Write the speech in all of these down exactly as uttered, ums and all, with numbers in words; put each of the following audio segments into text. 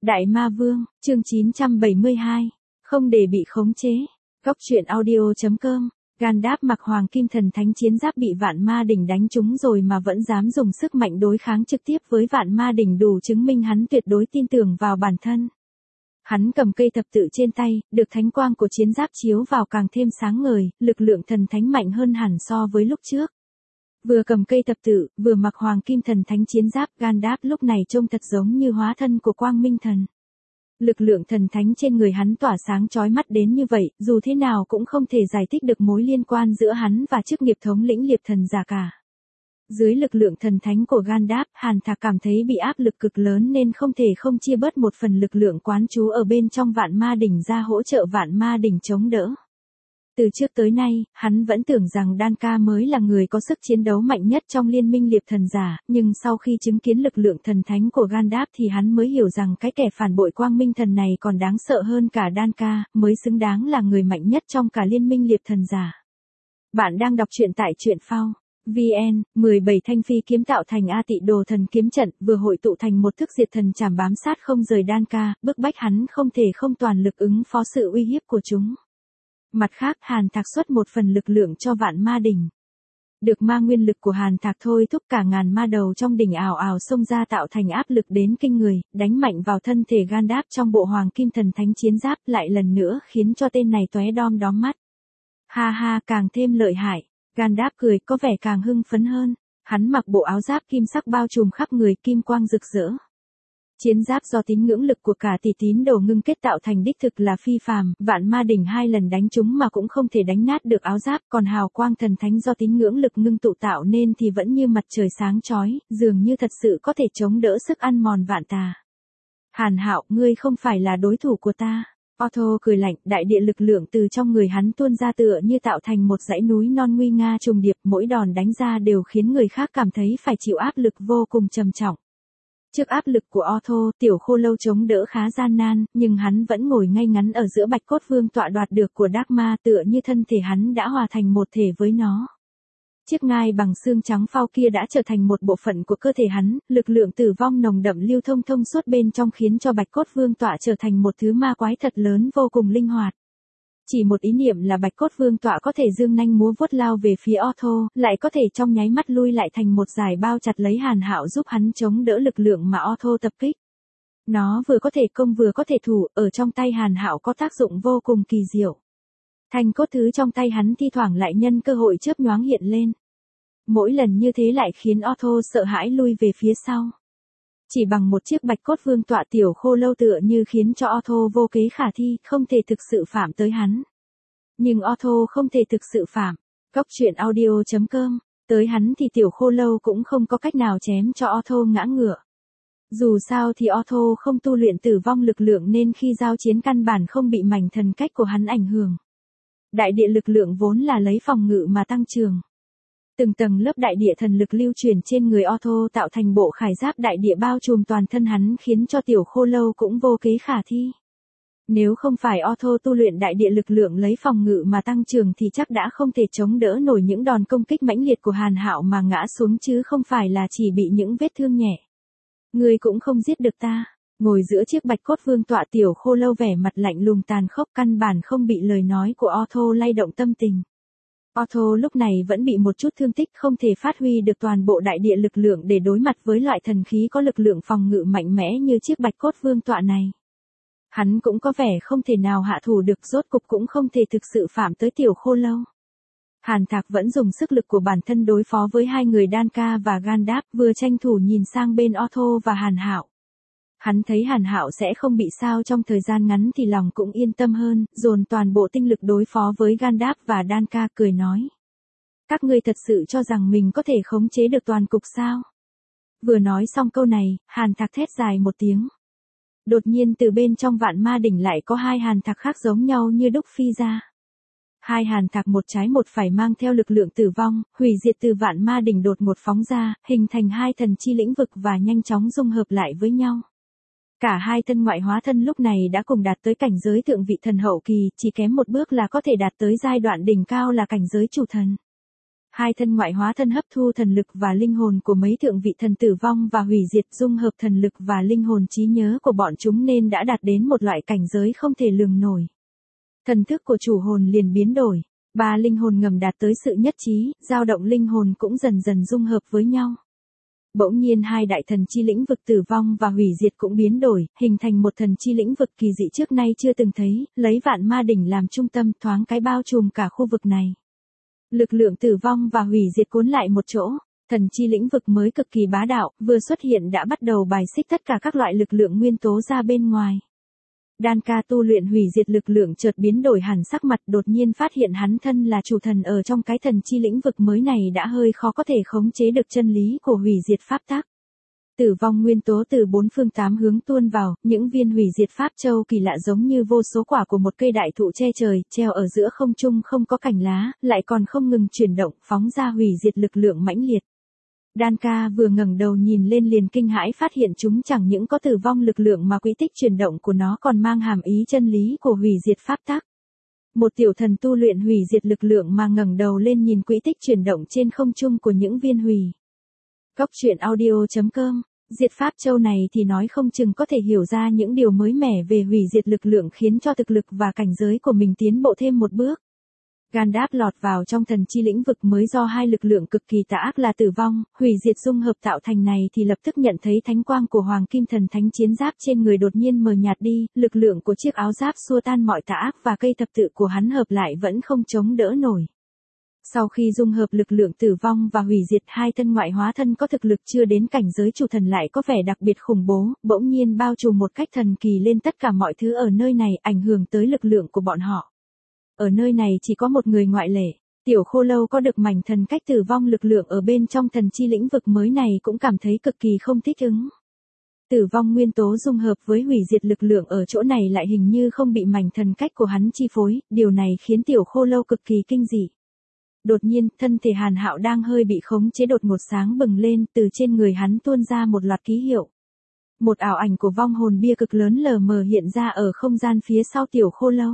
Đại Ma Vương, chương chín trăm bảy mươi hai, không để bị khống chế. Góc truyện audio.com, Gandalf mặc hoàng kim thần thánh chiến giáp bị vạn ma đỉnh đánh trúng rồi mà vẫn dám dùng sức mạnh đối kháng trực tiếp với vạn ma đỉnh, đủ chứng minh hắn tuyệt đối tin tưởng vào bản thân. Hắn cầm cây thập tự trên tay, được thánh quang của chiến giáp chiếu vào càng thêm sáng ngời, lực lượng thần thánh mạnh hơn hẳn so với lúc trước. Vừa cầm cây thập tự, vừa mặc hoàng kim thần thánh chiến giáp, Gandalf lúc này trông thật giống như hóa thân của Quang Minh Thần. Lực lượng thần thánh trên người hắn tỏa sáng chói mắt đến như vậy, dù thế nào cũng không thể giải thích được mối liên quan giữa hắn và chức nghiệp thống lĩnh liệp thần giả cả. Dưới lực lượng thần thánh của Gandalf, Hàn Thạc cảm thấy bị áp lực cực lớn nên không thể không chia bớt một phần lực lượng quán trú ở bên trong vạn ma đỉnh ra hỗ trợ vạn ma đỉnh chống đỡ. Từ trước tới nay, hắn vẫn tưởng rằng Danka mới là người có sức chiến đấu mạnh nhất trong liên minh liệp thần giả, nhưng sau khi chứng kiến lực lượng thần thánh của Gandalf thì hắn mới hiểu rằng cái kẻ phản bội Quang Minh Thần này còn đáng sợ hơn cả Danka, mới xứng đáng là người mạnh nhất trong cả liên minh liệp thần giả. Bạn đang đọc truyện tại truyện phao chấm vn, mười bảy thanh phi kiếm tạo thành A Tị Đồ Thần kiếm trận, vừa hội tụ thành một thức diệt thần chảm bám sát không rời Danka, bức bách hắn không thể không toàn lực ứng phó sự uy hiếp của chúng. Mặt khác, Hàn Thạc xuất một phần lực lượng cho vạn ma đỉnh. Được ma nguyên lực của Hàn Thạc thôi thúc cả ngàn ma đầu trong đỉnh ảo ảo xông ra tạo thành áp lực đến kinh người, đánh mạnh vào thân thể Gandalf trong bộ hoàng kim thần thánh chiến giáp, lại lần nữa khiến cho tên này tóe đom đóm mắt. Ha ha, càng thêm lợi hại. Gandalf cười có vẻ càng hưng phấn hơn. Hắn mặc bộ áo giáp kim sắc bao trùm khắp người, kim quang rực rỡ. Chiến giáp do tín ngưỡng lực của cả tỷ tín đồ ngưng kết tạo thành đích thực là phi phàm, vạn ma đỉnh hai lần đánh chúng mà cũng không thể đánh nát được áo giáp, còn hào quang thần thánh do tín ngưỡng lực ngưng tụ tạo nên thì vẫn như mặt trời sáng chói, dường như thật sự có thể chống đỡ sức ăn mòn vạn tà. Hàn Hạo, ngươi không phải là đối thủ của ta. Otto cười lạnh, đại địa lực lượng từ trong người hắn tuôn ra tựa như tạo thành một dãy núi non nguy nga trùng điệp, mỗi đòn đánh ra đều khiến người khác cảm thấy phải chịu áp lực vô cùng trầm trọng. Trước áp lực của Otto, tiểu khô lâu chống đỡ khá gian nan, nhưng hắn vẫn ngồi ngay ngắn ở giữa bạch cốt vương tọa đoạt được của Dagmar, tựa như thân thể hắn đã hòa thành một thể với nó. Chiếc ngai bằng xương trắng phao kia đã trở thành một bộ phận của cơ thể hắn, lực lượng tử vong nồng đậm lưu thông thông suốt bên trong khiến cho bạch cốt vương tọa trở thành một thứ ma quái thật lớn vô cùng linh hoạt. Chỉ một ý niệm là bạch cốt vương tọa có thể dương nanh múa vuốt lao về phía Otto, lại có thể trong nháy mắt lui lại thành một dải bao chặt lấy Hàn Hạo giúp hắn chống đỡ lực lượng mà Otto tập kích. Nó vừa có thể công vừa có thể thủ, ở trong tay Hàn Hạo có tác dụng vô cùng kỳ diệu. Thanh cốt thứ trong tay hắn thi thoảng lại nhân cơ hội chớp nhoáng hiện lên. Mỗi lần như thế lại khiến Otto sợ hãi lui về phía sau. Chỉ bằng một chiếc bạch cốt vương tọa, tiểu khô lâu tựa như khiến cho Otto vô kế khả thi, không thể thực sự phạm tới hắn. Nhưng Otto không thể thực sự phạm. Góc truyện audio.com, tới hắn thì tiểu khô lâu cũng không có cách nào chém cho Otto ngã ngựa. Dù sao thì Otto không tu luyện tử vong lực lượng nên khi giao chiến căn bản không bị mảnh thần cách của hắn ảnh hưởng. Đại địa lực lượng vốn là lấy phòng ngự mà tăng trưởng. Từng tầng lớp đại địa thần lực lưu truyền trên người Otto tạo thành bộ khải giáp đại địa bao trùm toàn thân hắn, khiến cho tiểu khô lâu cũng vô kế khả thi. Nếu không phải Otto tu luyện đại địa lực lượng lấy phòng ngự mà tăng trưởng thì chắc đã không thể chống đỡ nổi những đòn công kích mãnh liệt của Hàn Hạo mà ngã xuống, chứ không phải là chỉ bị những vết thương nhẹ. Ngươi cũng không giết được ta. Ngồi giữa chiếc bạch cốt vương tọa, tiểu khô lâu vẻ mặt lạnh lùng tàn khốc, căn bản không bị lời nói của Otto lay động tâm tình. Otto lúc này vẫn bị một chút thương tích, không thể phát huy được toàn bộ đại địa lực lượng để đối mặt với loại thần khí có lực lượng phòng ngự mạnh mẽ như chiếc bạch cốt vương tọa này. Hắn cũng có vẻ không thể nào hạ thủ được, rốt cục cũng không thể thực sự phạm tới tiểu khô lâu. Hàn Thạc vẫn dùng sức lực của bản thân đối phó với hai người Danka và Gandalf, vừa tranh thủ nhìn sang bên Otto và Hàn Hạo. Hắn thấy Hàn Hạo sẽ không bị sao trong thời gian ngắn thì lòng cũng yên tâm hơn, dồn toàn bộ tinh lực đối phó với Gandalf và Danka, cười nói. Các ngươi thật sự cho rằng mình có thể khống chế được toàn cục sao? Vừa nói xong câu này, Hàn Thạc thét dài một tiếng. Đột nhiên từ bên trong vạn ma đỉnh lại có hai Hàn Thạc khác giống nhau như đúc phi ra. Hai Hàn Thạc một trái một phải mang theo lực lượng tử vong, hủy diệt từ vạn ma đỉnh đột ngột phóng ra, hình thành hai thần chi lĩnh vực và nhanh chóng dung hợp lại với nhau. Cả hai thân ngoại hóa thân lúc này đã cùng đạt tới cảnh giới thượng vị thần hậu kỳ, chỉ kém một bước là có thể đạt tới giai đoạn đỉnh cao là cảnh giới chủ thần. Hai thân ngoại hóa thân hấp thu thần lực và linh hồn của mấy thượng vị thần tử vong và hủy diệt, dung hợp thần lực và linh hồn trí nhớ của bọn chúng nên đã đạt đến một loại cảnh giới không thể lường nổi. Thần thức của chủ hồn liền biến đổi, ba linh hồn ngầm đạt tới sự nhất trí, dao động linh hồn cũng dần dần dung hợp với nhau. Bỗng nhiên hai đại thần chi lĩnh vực tử vong và hủy diệt cũng biến đổi, hình thành một thần chi lĩnh vực kỳ dị trước nay chưa từng thấy, lấy vạn ma đỉnh làm trung tâm thoáng cái bao trùm cả khu vực này. Lực lượng tử vong và hủy diệt cuốn lại một chỗ, thần chi lĩnh vực mới cực kỳ bá đạo, vừa xuất hiện đã bắt đầu bài xích tất cả các loại lực lượng nguyên tố ra bên ngoài. Đan ca tu luyện hủy diệt lực lượng chợt biến đổi hẳn sắc mặt, đột nhiên phát hiện hắn thân là chủ thần ở trong cái thần chi lĩnh vực mới này đã hơi khó có thể khống chế được chân lý của hủy diệt pháp tắc. Tử vong nguyên tố từ bốn phương tám hướng tuôn vào, những viên hủy diệt pháp châu kỳ lạ giống như vô số quả của một cây đại thụ che trời, treo ở giữa không trung không có cành lá, lại còn không ngừng chuyển động, phóng ra hủy diệt lực lượng mãnh liệt. Đan ca vừa ngẩng đầu nhìn lên liền kinh hãi phát hiện chúng chẳng những có tử vong lực lượng mà quỹ tích chuyển động của nó còn mang hàm ý chân lý của hủy diệt pháp tắc. Một tiểu thần tu luyện hủy diệt lực lượng mà ngẩng đầu lên nhìn quỹ tích chuyển động trên không trung của những viên hủy. Góc truyện audio chấm com, diệt pháp châu này thì nói không chừng có thể hiểu ra những điều mới mẻ về hủy diệt lực lượng khiến cho thực lực và cảnh giới của mình tiến bộ thêm một bước. Gandalf lọt vào trong thần chi lĩnh vực mới do hai lực lượng cực kỳ tà ác là tử vong, hủy diệt dung hợp tạo thành này thì lập tức nhận thấy thánh quang của Hoàng Kim Thần Thánh chiến giáp trên người đột nhiên mờ nhạt đi, lực lượng của chiếc áo giáp xua tan mọi tà ác và cây thập tự của hắn hợp lại vẫn không chống đỡ nổi. Sau khi dung hợp lực lượng tử vong và hủy diệt, hai thân ngoại hóa thân có thực lực chưa đến cảnh giới chủ thần lại có vẻ đặc biệt khủng bố, bỗng nhiên bao trùm một cách thần kỳ lên tất cả mọi thứ ở nơi này, ảnh hưởng tới lực lượng của bọn họ. Ở nơi này chỉ có một người ngoại lệ, Tiểu Khô Lâu có được mảnh thần cách tử vong lực lượng ở bên trong thần chi lĩnh vực mới này cũng cảm thấy cực kỳ không thích ứng. Tử vong nguyên tố dung hợp với hủy diệt lực lượng ở chỗ này lại hình như không bị mảnh thần cách của hắn chi phối, điều này khiến Tiểu Khô Lâu cực kỳ kinh dị. Đột nhiên, thân thể Hàn Hạo đang hơi bị khống chế đột ngột sáng bừng lên, từ trên người hắn tuôn ra một loạt ký hiệu. Một ảo ảnh của vong hồn bia cực lớn lờ mờ hiện ra ở không gian phía sau Tiểu Khô Lâu.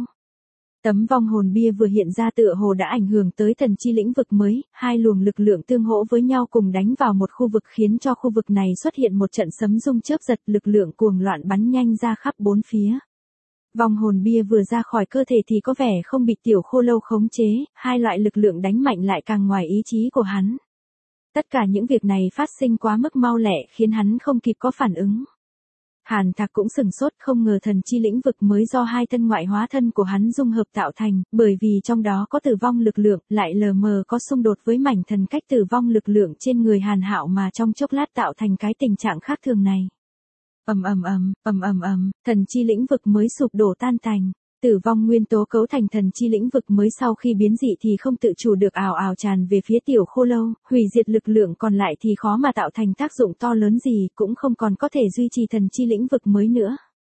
Tấm vong hồn bia vừa hiện ra tựa hồ đã ảnh hưởng tới thần chi lĩnh vực mới, hai luồng lực lượng tương hỗ với nhau cùng đánh vào một khu vực khiến cho khu vực này xuất hiện một trận sấm rung chớp giật, lực lượng cuồng loạn bắn nhanh ra khắp bốn phía. Vong hồn bia vừa ra khỏi cơ thể thì có vẻ không bị Tiểu Khô Lâu khống chế, hai loại lực lượng đánh mạnh lại càng ngoài ý chí của hắn. Tất cả những việc này phát sinh quá mức mau lẹ khiến hắn không kịp có phản ứng. Hàn Thạc cũng sửng sốt, không ngờ thần chi lĩnh vực mới do hai thân ngoại hóa thân của hắn dung hợp tạo thành, bởi vì trong đó có tử vong lực lượng, lại lờ mờ có xung đột với mảnh thần cách tử vong lực lượng trên người Hàn Hạo mà trong chốc lát tạo thành cái tình trạng khác thường này. Ầm ầm ầm, ầm ầm ầm, thần chi lĩnh vực mới sụp đổ tan tành. Tử vong nguyên tố cấu thành thần chi lĩnh vực mới sau khi biến dị thì không tự chủ được ào ào tràn về phía Tiểu Khô Lâu, hủy diệt lực lượng còn lại thì khó mà tạo thành tác dụng to lớn gì, cũng không còn có thể duy trì thần chi lĩnh vực mới nữa.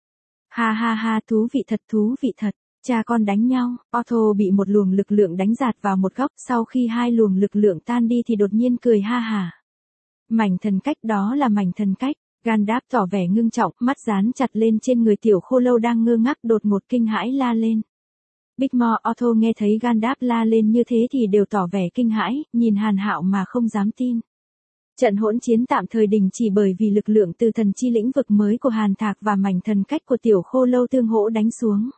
Ha ha ha, thú vị thật, thú vị thật, cha con đánh nhau, Otto bị một luồng lực lượng đánh giạt vào một góc, sau khi hai luồng lực lượng tan đi thì đột nhiên cười ha hả. Mảnh thần cách, đó là mảnh thần cách. Gandalf tỏ vẻ ngưng trọng, mắt dán chặt lên trên người Tiểu Khô Lâu đang ngơ ngác, đột ngột kinh hãi la lên. Bigmore Otto nghe thấy Gandalf la lên như thế thì đều tỏ vẻ kinh hãi, nhìn Hàn Hạo mà không dám tin. Trận hỗn chiến tạm thời đình chỉ bởi vì lực lượng từ thần chi lĩnh vực mới của Hàn Thạc và mảnh thần cách của Tiểu Khô Lâu tương hỗ đánh xuống.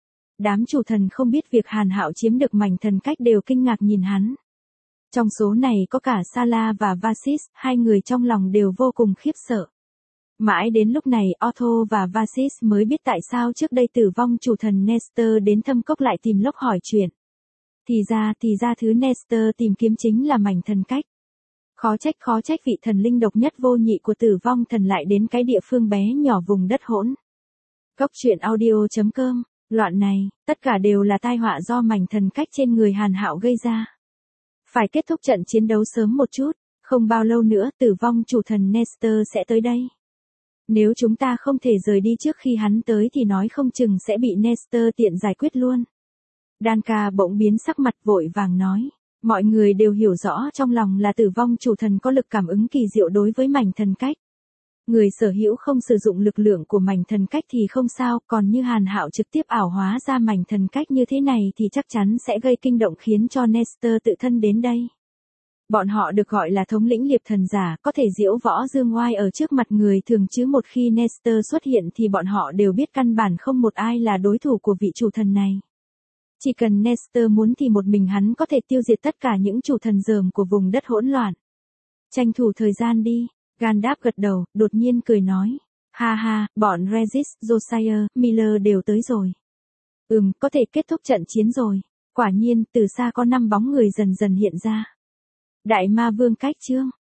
Đám chủ thần không biết việc Hàn Hạo chiếm được mảnh thần cách đều kinh ngạc nhìn hắn. Trong số này có cả Sala và Vasis, hai người trong lòng đều vô cùng khiếp sợ. Mãi đến lúc này Otto và Vasis mới biết tại sao trước đây tử vong chủ thần Nestor đến thâm cốc lại tìm Locke hỏi chuyện. Thì ra, thì ra thứ Nestor tìm kiếm chính là mảnh thần cách. Khó trách khó trách vị thần linh độc nhất vô nhị của tử vong thần lại đến cái địa phương bé nhỏ vùng đất hỗn. Góc truyện audio chấm com, loạn này, tất cả đều là tai họa do mảnh thần cách trên người Hàn Hạo gây ra. Phải kết thúc trận chiến đấu sớm một chút, không bao lâu nữa tử vong chủ thần Nestor sẽ tới đây. Nếu chúng ta không thể rời đi trước khi hắn tới thì nói không chừng sẽ bị Nestor tiện giải quyết luôn. Đan ca bỗng biến sắc mặt vội vàng nói. Mọi người đều hiểu rõ trong lòng là tử vong chủ thần có lực cảm ứng kỳ diệu đối với mảnh thần cách. Người sở hữu không sử dụng lực lượng của mảnh thần cách thì không sao, còn như Hàn Hạo trực tiếp ảo hóa ra mảnh thần cách như thế này thì chắc chắn sẽ gây kinh động khiến cho Nestor tự thân đến đây. Bọn họ được gọi là thống lĩnh liệp thần giả, có thể diễu võ dương oai ở trước mặt người thường, chứ một khi Nestor xuất hiện thì bọn họ đều biết căn bản không một ai là đối thủ của vị chủ thần này. Chỉ cần Nestor muốn thì một mình hắn có thể tiêu diệt tất cả những chủ thần dởm của vùng đất hỗn loạn. Tranh thủ thời gian đi, Gandalf gật đầu, đột nhiên cười nói. Ha ha, bọn Regis, Josiah, Miller đều tới rồi. Ừm, có thể kết thúc trận chiến rồi. Quả nhiên, từ xa có năm bóng người dần dần hiện ra. Đại ma vương cách chương.